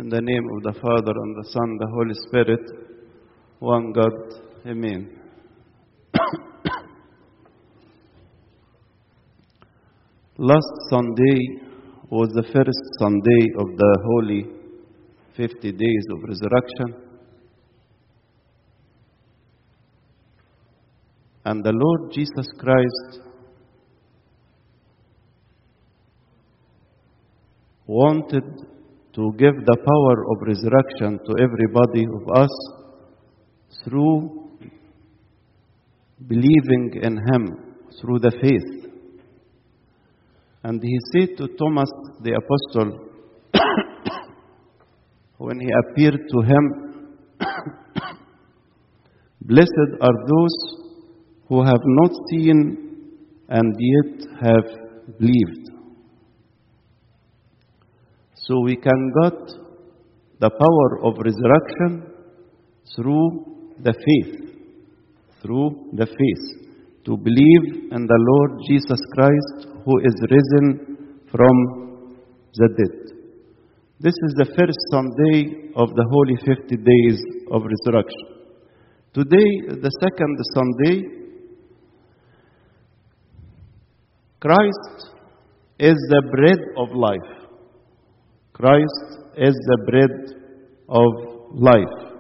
In the name of the Father, and the Son, the Holy Spirit, one God. Amen. Last Sunday was the first Sunday of the Holy 50 Days of Resurrection. And the Lord Jesus Christ wanted to give the power of resurrection to everybody of us through believing in Him, through the faith. And He said to Thomas the Apostle, when He appeared to him, blessed are those who have not seen and yet have believed. So we can get the power of resurrection through the faith. Through the faith. To believe in the Lord Jesus Christ, who is risen from the dead. This is the first Sunday of the Holy 50 Days of Resurrection. Today, the second Sunday, Christ is the bread of life. Christ is the bread of life.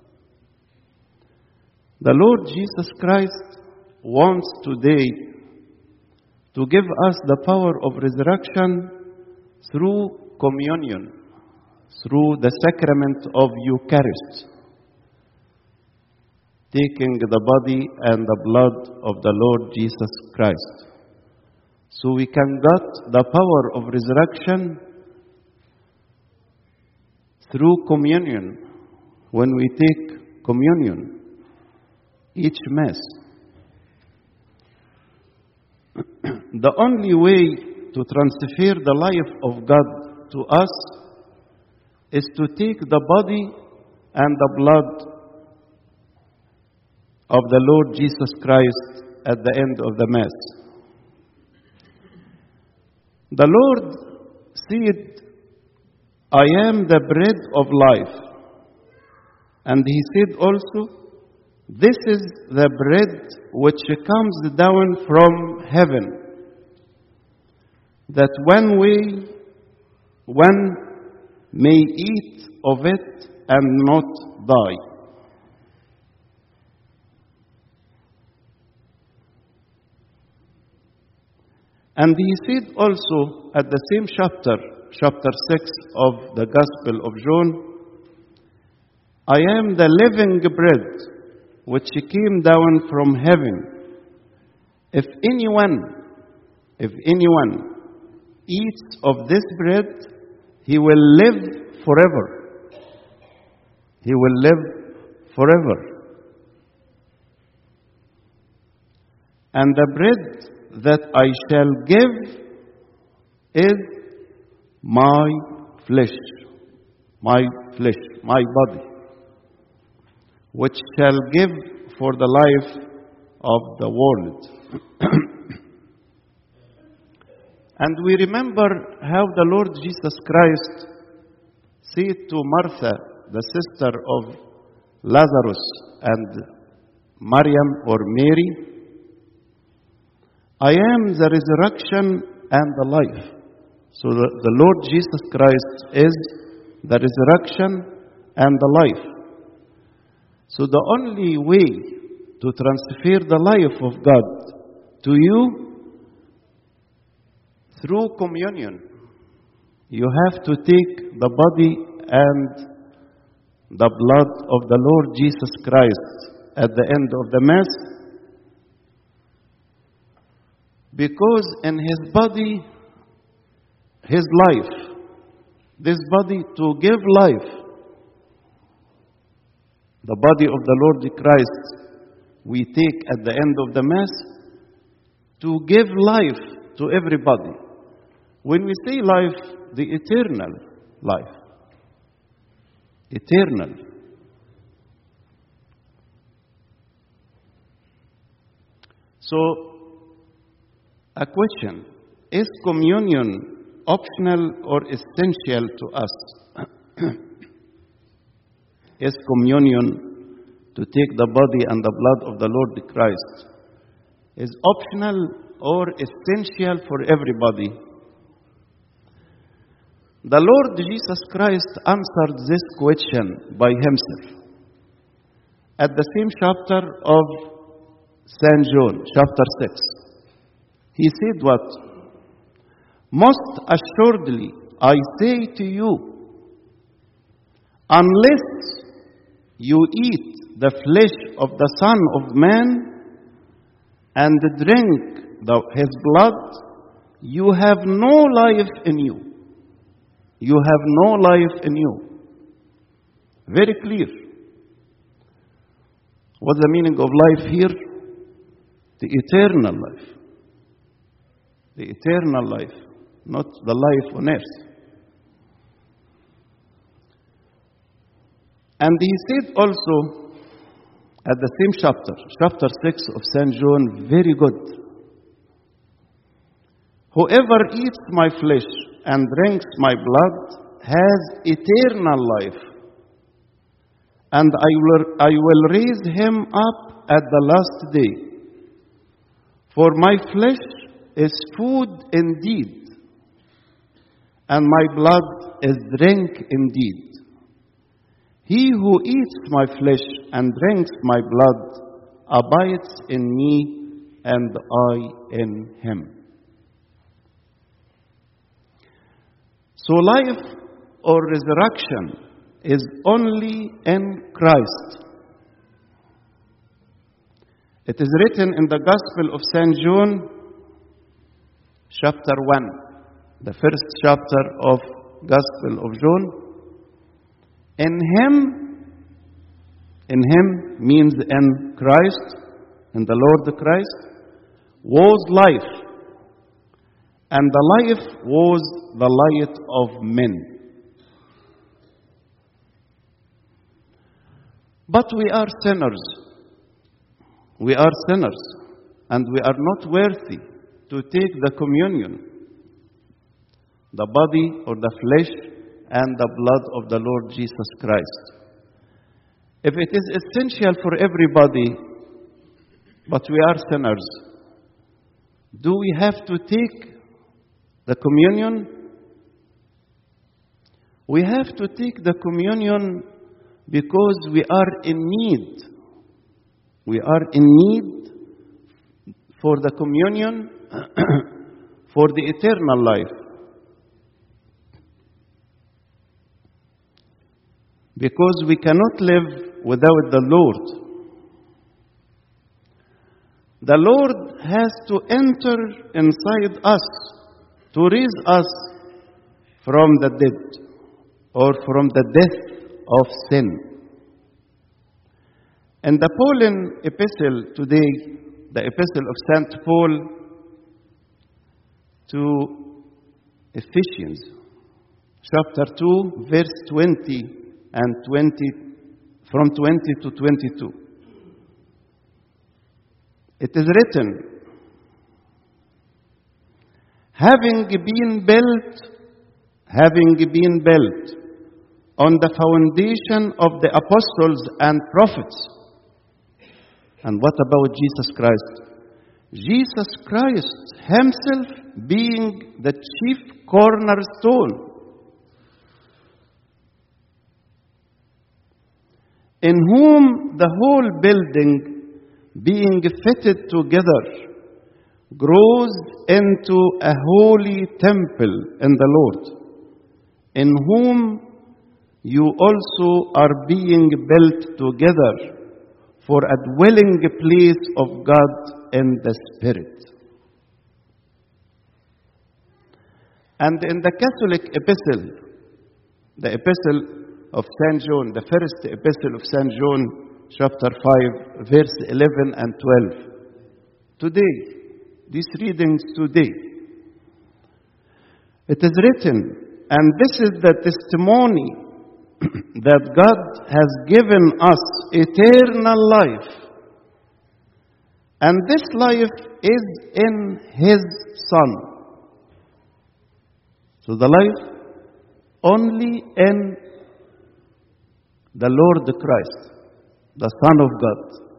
The Lord Jesus Christ wants today to give us the power of resurrection through communion, through the sacrament of Eucharist, taking the body and the blood of the Lord Jesus Christ. So we can get the power of resurrection through communion, when we take communion, each Mass. The only way to transfer the life of God to us is to take the body and the blood of the Lord Jesus Christ at the end of the Mass. The Lord said, I am the bread of life. And He said also, this is the bread which comes down from heaven, that one may eat of it and not die. And He said also at the same chapter 6 of the Gospel of John, I am the living bread which came down from heaven. If anyone eats of this bread, he will live forever. He will live forever. And the bread that I shall give is my flesh, my body, which shall give for the life of the world. And we remember how the Lord Jesus Christ said to Martha, the sister of Lazarus, and Maryam or Mary, I am the resurrection and the life. So the Lord Jesus Christ is the resurrection and the life. So the only way to transfer the life of God to you, through communion. You have to take the body and the blood of the Lord Jesus Christ at the end of the Mass, because in His body, His life, this body to give life, the body of the Lord Christ we take at the end of the Mass to give life to everybody. When we say life, the eternal life. Eternal. So, a question, is communion optional or essential to us? is communion, to take the body and the blood of the Lord Christ, is optional or essential for everybody? The Lord Jesus Christ answered this question by himself at the same chapter of St. John, chapter 6. He said what? Most assuredly, I say to you, unless you eat the flesh of the Son of Man and drink his blood, you have no life in you. You have no life in you. Very clear. What's the meaning of life here? The eternal life. The eternal life, not the life on earth. And he said also at the same chapter, chapter 6 of St. John, very good. Whoever eats my flesh and drinks my blood has eternal life, and I will raise him up at the last day. For my flesh is food indeed, and my blood is drink indeed. He who eats my flesh and drinks my blood abides in me, and I in him. So life or resurrection is only in Christ. It is written in the Gospel of St. John, chapter 1, the first chapter of Gospel of John. In him means in Christ, in the Lord Christ, was life, and the life was the light of men. But we are sinners. We are sinners, and we are not worthy to take the communion, the body or the flesh and the blood of the Lord Jesus Christ. If it is essential for everybody, but we are sinners, do we have to take the communion? We have to take the communion because we are in need. We are in need for the communion, for the eternal life. Because we cannot live without the Lord. The Lord has to enter inside us to raise us from the dead or from the death of sin. In the Pauline epistle today, the epistle of St. Paul to Ephesians, chapter 2, verse 20 and 20, from 20 to 22. It is written, having been built on the foundation of the apostles and prophets. And what about Jesus Christ? Jesus Christ himself being the chief cornerstone, in whom the whole building, being fitted together, grows into a holy temple in the Lord, in whom you also are being built together for a dwelling place of God in the Spirit. And in the Catholic epistle, the epistle of St. John, the first epistle of St. John, chapter 5, verse 11 and 12. Today, these readings today, it is written, and this is the testimony that God has given us eternal life, and this life is in His Son. So the life only in the Lord Christ, the Son of God.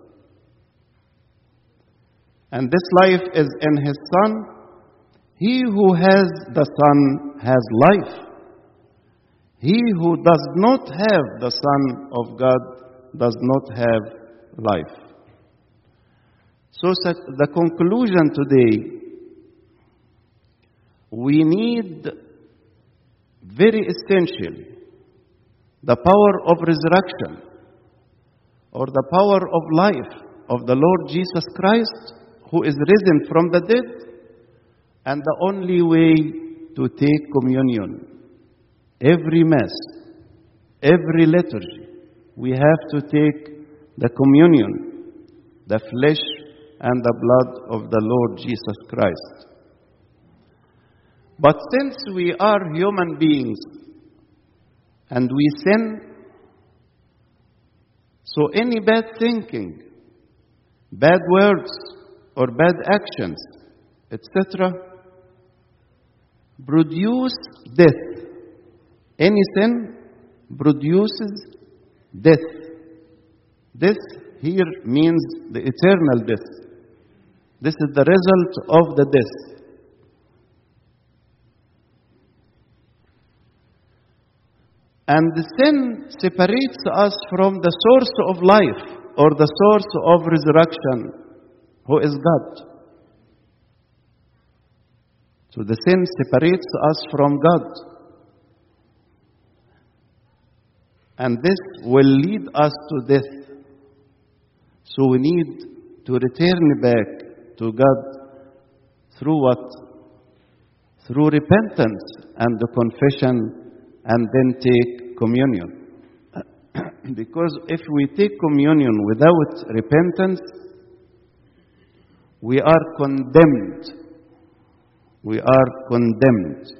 And this life is in His Son. He who has the Son has life. He who does not have the Son of God does not have life. So the conclusion today, we need very essentially the power of resurrection or the power of life of the Lord Jesus Christ, who is risen from the dead, and the only way to take communion. Every Mass, every liturgy, we have to take the communion, the flesh and the blood of the Lord Jesus Christ. But since we are human beings and we sin, so any bad thinking, bad words, or bad actions, etc., produce death. Any sin produces death. Death here means the eternal death. This is the result of the death. And the sin separates us from the source of life or the source of resurrection, who is God. So the sin separates us from God. And this will lead us to death. So we need to return back to God through what? Through repentance and the confession, and then take communion. Because if we take communion without repentance, we are condemned. We are condemned.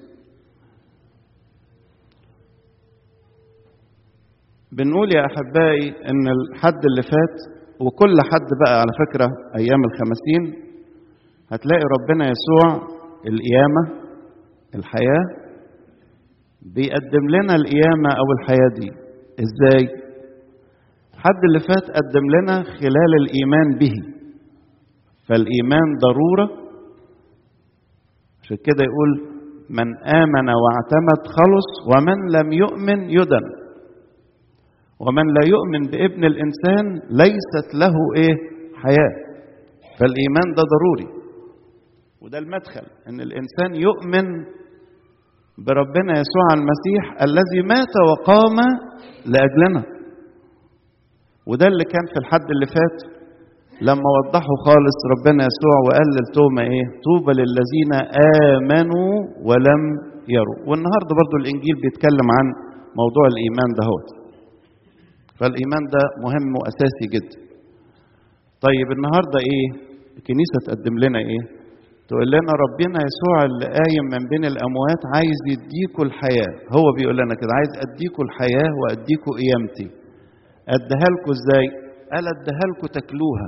بنقول يا أحبائي إن الحد اللي فات وكل حد بقى على فكرة أيام الخمسين هتلاقي ربنا يسوع القيامة الحياة بيقدم لنا القيامة أو الحياة دي. إزاي؟ الحد اللي فات قدم لنا خلال الإيمان به. فالإيمان ضرورة. عشان كده يقول من آمن واعتمد خلص ومن لم يؤمن يدن. ومن لا يؤمن بابن الإنسان ليست له حياة. فالإيمان ده ضروري. وده المدخل إن الإنسان يؤمن بربنا يسوع المسيح الذي مات وقام لأجلنا. وده اللي كان في الحد اللي فات لما وضحوا خالص ربنا يسوع وقال للتومة طوبى للذين آمنوا ولم يروا. والنهارده برضو الإنجيل بيتكلم عن موضوع الإيمان ده. فالإيمان ده مهم وأساسي جدا. طيب النهارده الكنيسة تقدم لنا تقول لنا ربنا يسوع اللي قايم من بين الأموات عايز يديكوا الحياة. هو بيقول لنا كده عايز أديكوا الحياة وأديكوا قيامتي. أديها لكم إزاي؟ قال أديها لكم تاكلوها.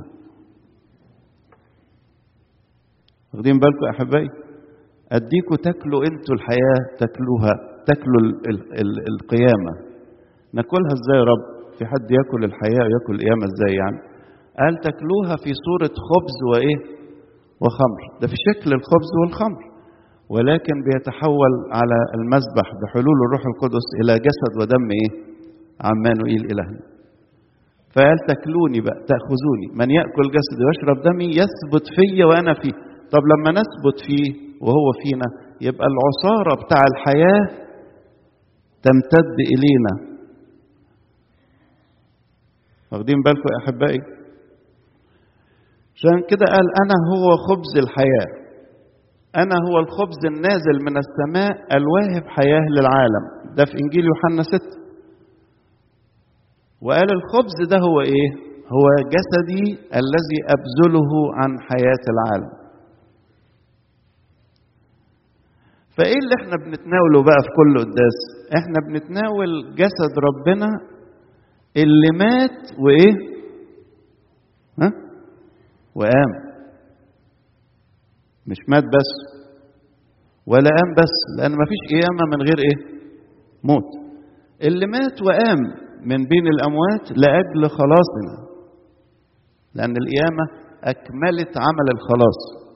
واخدين بالكم يا أحبائي؟ أديكوا تاكلوا أنتوا الحياة، تاكلوها، تاكلوا القيامة. ناكلها إزاي يا رب؟ في حد ياكل الحياة وياكل القيامة إزاي يعني؟ قال تاكلوها في صورة خبز وخمر. ده في شكل الخبز والخمر، ولكن بيتحول على المذبح بحلول الروح القدس إلى جسد ودم عمانوئيل إلهنا. فقال تاكلوني بقى، تأخذوني، من يأكل جسدي ويشرب دمي يثبت فيا وأنا فيه. طب لما نثبت فيه وهو فينا يبقى العصارة بتاع الحياة تمتد إلينا. واخدين بالكم يا أحبائي؟ عشان كده قال أنا هو خبز الحياة. أنا هو الخبز النازل من السماء الواهب حياة للعالم. ده في إنجيل يوحنا 6. وقال الخبز ده هو هو جسدي الذي أبذله عن حياة العالم. فإيه اللي احنا بنتناوله بقى في كل قداس؟ احنا بنتناول جسد ربنا اللي مات وقام. مش مات بس ولا قام بس، لأن مفيش قيامة من غير موت. اللي مات وقام من بين الأموات لأجل خلاصنا، لأن القيامة أكملت عمل الخلاص.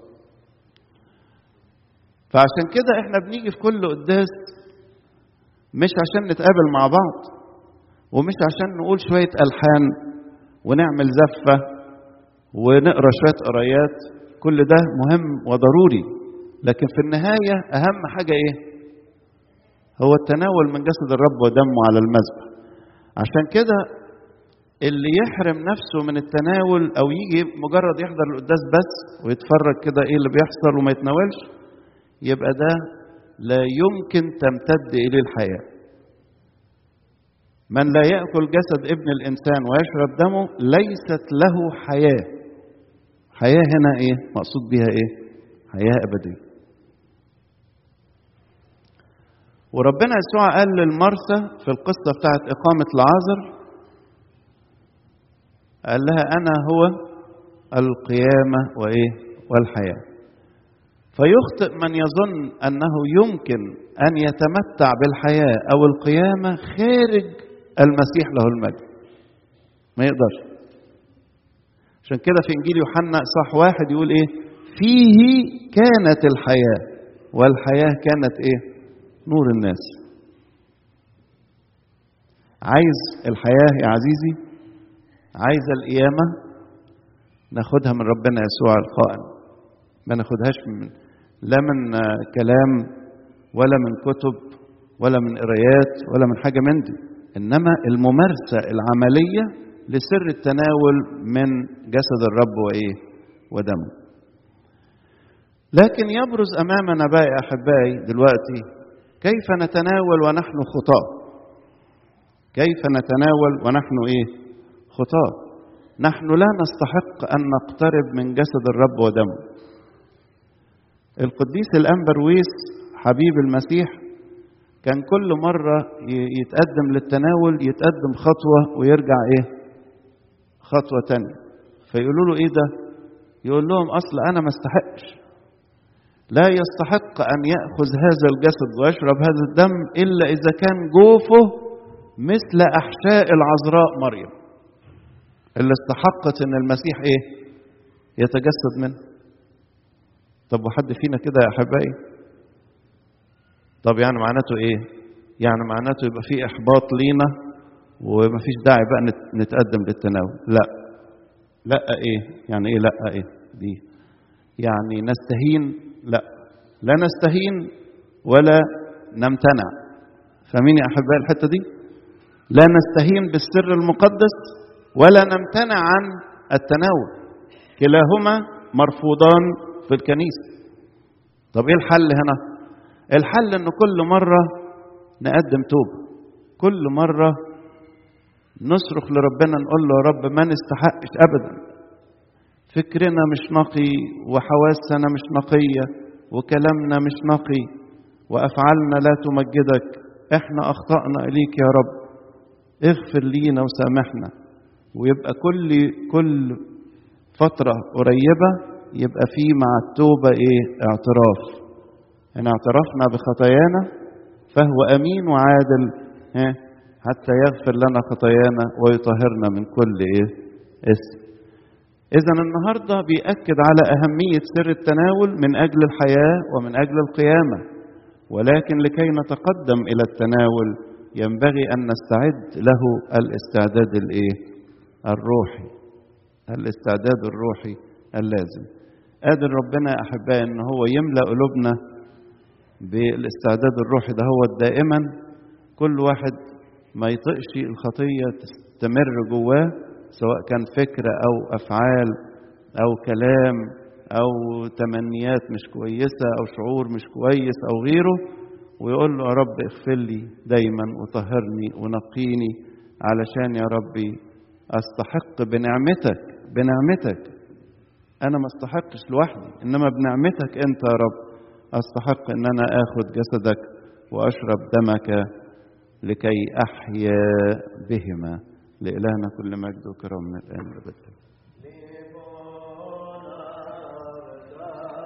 فعشان كده احنا بنيجي في كل قداس مش عشان نتقابل مع بعض، ومش عشان نقول شوية ألحان ونعمل زفة ونقرأ شوية قرايات، كل ده مهم وضروري، لكن في النهاية أهم حاجة إيه؟ هو التناول من جسد الرب ودمه على المذبح. عشان كده اللي يحرم نفسه من التناول أو يجي مجرد يحضر القداس بس ويتفرج كده إيه اللي بيحصل وما يتناولش، يبقى ده لا يمكن تمتد إليه الحياة. من لا يأكل جسد ابن الإنسان ويشرب دمه ليست له حياة. حياة هنا إيه؟ مقصود بها إيه؟ حياة أبدية. وربنا يسوع قال للمرثى في القصة بتاعت إقامة لعازر، قال لها أنا هو القيامة وإيه؟ والحياة. فيخطئ من يظن أنه يمكن أن يتمتع بالحياة أو القيامة خارج المسيح له المجد. ما يقدرش. عشان كده في إنجيل يوحنا إصحاح 1 يقول إيه؟ فيه كانت الحياة والحياة كانت إيه؟ نور الناس. عايز الحياة يا عزيزي، عايز القيامة، ناخدها من ربنا يسوع القائم، ما ناخدهاش لا من كلام ولا من كتب ولا من قرايات ولا من حاجة من دي، إنما الممارسة العملية لسر التناول من جسد الرب وإيه؟ ودمه. لكن يبرز أمامنا بقى يا أحبائي دلوقتي كيف نتناول ونحن خطاة. كيف نتناول ونحن إيه؟ خطاة. نحن لا نستحق أن نقترب من جسد الرب ودمه. القديس الأنبرويس حبيب المسيح كان كل مرة يتقدم للتناول يتقدم خطوة ويرجع إيه؟ خطوة تانية. فيقولوا له إيه ده؟ يقول لهم أصل أنا ما استحقش، لا يستحق أن يأخذ هذا الجسد ويشرب هذا الدم إلا إذا كان جوفه مثل أحشاء العذراء مريم اللي استحقت أن المسيح إيه؟ يتجسد منه. طب وحد فينا كده يا أحبائي؟ طب يعني معناته إيه؟ يعني معناته يبقى فيه إحباط لينا ومفيش داعي بقى نتقدم للتناول. لا لا إيه؟ يعني إيه لا إيه؟ دي يعني نستهين؟ لا، لا نستهين ولا نمتنع. فاهمين يا أحبائي الحتة دي؟ لا نستهين بالسر المقدس ولا نمتنع عن التناول، كلاهما مرفوضان في الكنيسة. طب إيه الحل هنا؟ الحل إن كل مرة نقدم توبة، كل مرة نصرخ لربنا نقول له يا رب ما نستحقش أبدا، فكرنا مش نقي وحواسنا مش نقية وكلامنا مش نقي وأفعالنا لا تمجدك، احنا أخطأنا إليك يا رب، اغفر لينا وسامحنا. ويبقى كل فترة قريبة يبقى فيه مع التوبة ايه؟ اعتراف. إن اعترفنا بخطايانا فهو أمين وعادل حتى يغفر لنا خطايانا ويطهرنا من كل ايه؟ اسم. إذن النهاردة بيأكد على أهمية سر التناول من أجل الحياة ومن أجل القيامة، ولكن لكي نتقدم إلى التناول ينبغي أن نستعد له الاستعداد الروحي، الاستعداد الروحي اللازم. قادر ربنا يا أحبائي أن هو يملأ قلوبنا بالاستعداد الروحي ده هو دائما، كل واحد ما يطقش الخطية تستمر جواه، سواء كان فكرة أو أفعال أو كلام أو تمنيات مش كويسة أو شعور مش كويس أو غيره، ويقول له يا رب اغفر لي دايما وطهرني ونقيني علشان يا ربي أستحق بنعمتك. أنا ما استحقش لوحدي، إنما بنعمتك أنت يا رب أستحق أن أنا آخذ جسدك وأشرب دمك لكي أحيا بهما. لإلهنا كل مجد وكرم من الآن والأبد.